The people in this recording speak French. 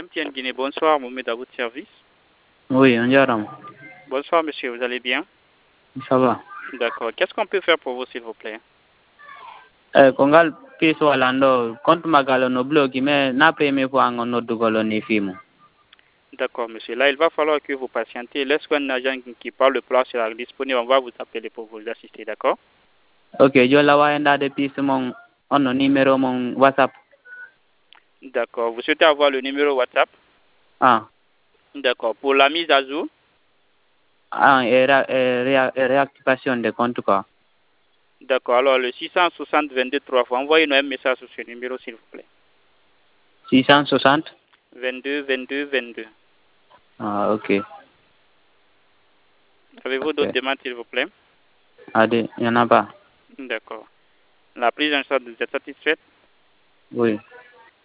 MTN Guinée. Bonsoir, Mohamed, à votre service. Oui, on dirait. Bonsoir, monsieur, vous allez bien? Ça va. D'accord. Qu'est-ce qu'on peut faire pour vous, s'il vous plaît? Kongal piso alando compte magalo no blogi mais na première fois on no dugolo ni film. D'accord, monsieur. Là, il va falloir que vous patientez. Lorsqu'un agent qui parle le plan sera disponible, on va vous appeler pour vous assister, d'accord? Ok, je la wa de piso mon on numéro mon WhatsApp. D'accord. Vous souhaitez avoir le numéro WhatsApp? Ah. D'accord. Pour la mise à jour? Ah, réactivation de compte quoi. D'accord. Alors, le 660 22 3 fois. Envoyez-nous un message sur ce numéro, s'il vous plaît. 660 22 22 22. Ah, ok. Avez-vous d'autres demandes, s'il vous plaît? Allez, il n'y en a pas. D'accord. La prise en charge, vous êtes satisfaite? Oui.